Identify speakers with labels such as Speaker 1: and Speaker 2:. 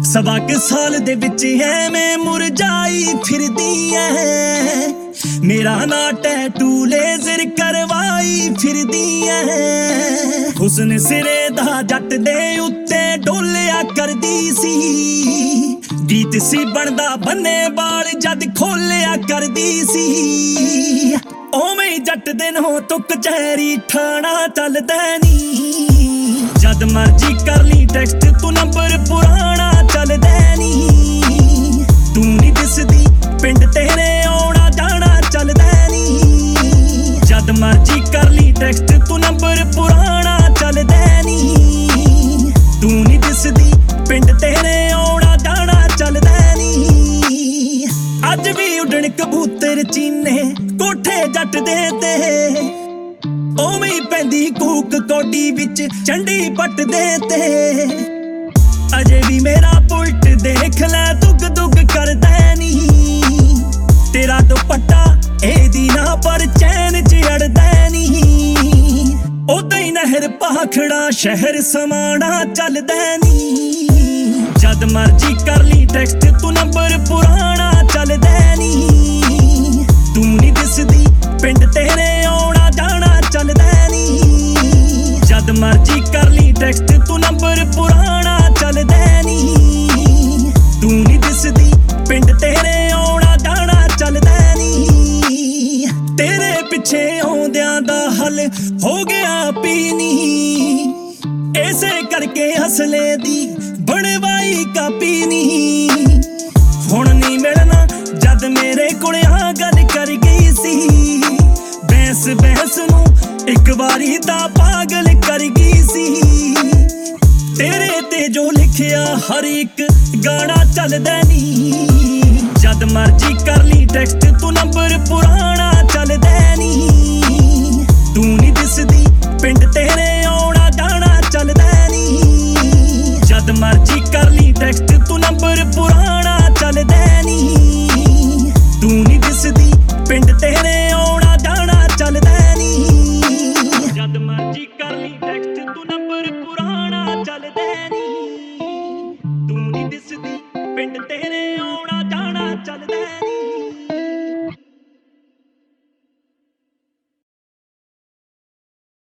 Speaker 1: ਸਵਾ ਕੁ ਸਾਲ ਦੇ ਵਿੱਚ ਐਵੇਂ ਮੁਰਝਾਈ ਫਿਰਦੀ ਐ, ਮੇਰਾ ਨਾਂ ਟੈਟੂ ਲੇਜ਼ਰ ਕਰਵਾਈ ਫਿਰਦੀ ਐ। ਹੁਸਨ ਸਿਰੇ ਦਾ ਜੱਟ ਦੇ ਉੱਤੇ ਡੋਲਿਆ ਕਰਦੀ ਸੀ, ਗੀਤ ਸੀ ਬਣਦਾ ਬੰਨੇ ਬਾਲ ਜਦ ਖੋਲਿਆ ਕਰਦੀ ਸੀ। ਓਵੇਂ ਜੱਟ ਦੇ ਨਾਂ ਤੋਂ ਕਚਹਿਰੀ ਠਾਣਾ ਚੱਲਦਾ ਨੀ, ਜਦ ਮਰਜੀ ਕਰ ਲਈ ਟੈਕਸਟ ਤੂੰ ਨੰਬਰ ਪੁਰਾਣਾ ਚੱਲਦਾ ਨੀ। ਤੂੰ ਨੀ ਦਿਸਦੀ ਪਿੰਡ ਤੇਰੇ ਆਉਣਾ ਜਾਣਾ ਚੱਲਦਾ ਨੀ, ਜਦ ਮਰਜੀ ਕਰ ਲਈ ਟੈਕਸਟ ਤੂੰ ਨੰਬਰ ਪੁਰਾਣਾ ਚੱਲਦਾ ਨੀ। ਤੂੰ ਨੀ ਦਿਸਦੀ ਪਿੰਡ ਤੇਰੇ ਆਉਣਾ ਜਾਣਾ ਚੱਲਦਾ ਨੀ। ਅੱਜ ਵੀ ਉੱਡਣ ਕਬੂਤਰ ਚੀਨੇ ਕੋਠੇ ਜੱਟ ਦੇ ਤੇ, ਓਵੇਂ ਪੈਂਦੀ ਕੂਕ ਕੋਡੀ ਵਿੱਚ ਚੰਡੀ ਪੱਟ ਦੇ ਤੇ। ਅਜੇ ਵੀ ਮੇਰਾ ਪੁਲਟ ਦੇਖ ਲੈ ਦੁੱਗ ਦੁੱਗ ਕਰਦਾ ਨੀ, ਤੇਰਾ ਦੁਪੱਟਾ ਇਹਦੀ ਨਾ ਪਰ ਚੈਨ ਚ ਅੜਦਾ ਨੀ। ਉਦਾਂ ਹੀ ਨਹਿਰ ਭਾਖੜਾ ਸ਼ਹਿਰ ਸਮਾਣਾ ਚੱਲਦਾ ਨੀ, ਜਦ ਮਰਜੀ ਕਰ ਲਈ ਟੈਕਸਟ ਤੂੰ ਨੰਬਰ ਪੁਰਾਣਾ ਚੱਲਦਾ ਨੀ। ਤੂੰ ਨੀ ਦਿਸਦੀ ਪਿੰਡ ਤੇਰੇ ਆਉਣਾ ਜਾਣਾ ਚੱਲਦਾ ਨੀ, ਜਦ ਮਰਜੀ ਕਰ ਲਈ ਟੈਕਸਟ ਤੂੰ ਨੰਬਰ ਪੁਰਾਣਾ ਚੱਲਦਾ ਨੀ। ਤੂੰ ਨੀ ਦਿਸਦੀ ਪਿੰਡ ਤੇਰੇ ਆਉਣਾ ਜਾਣਾ ਚੱਲਦਾ ਨੀ। ਤੇਰੇ ਪਿੱਛੇ ਆਉਂਦਿਆਂ ਦਾ ਹੱਲ ਹੋ ਗਿਆ ਪੀਨੀ, ਇਸੇ ਕਰਕੇ ਹਸਲੇ ਦੀ ਬਣਵਾਈ ਕਾਪੀ ਨੀ। ਹੁਣ ਨੀ ਮਿਲਣਾ ਜਦ ਮੇਰੇ ਕੋਲ ਆ ਗੱਲ ਕਰ ਗਈ ਸੀ, ਬੈਂਸ ਬੈਂਸ ਨੂੰ ਇੱਕ ਵਾਰੀ ਤਾਂ ਪਾਗਲ ਕਰ ਗਈ ਸੀ। ਤੇਰੇ ਤੇ ਜੋ ਲਿਖਿਆ ਹਰ ਇੱਕ ਗਾਣਾ ਚੱਲਦਾ ਨੀ, ਜਦ ਮਰਜੀ ਕਰ ਲਈ ਟੈਕਸਟ ਤੂੰ ਨੰਬਰ ਪੁਰਾਣਾ ਚੱਲਦਾ ਨੀ। ਤੂੰ ਨੀ ਦਿਸਦੀ ਪਿੰਡ ਤੇਰੇ ਆਉਣਾ ਜਾਣਾ ਚੱਲਦਾ ਨੀ, ਜਦ ਮਰਜੀ ਕਰ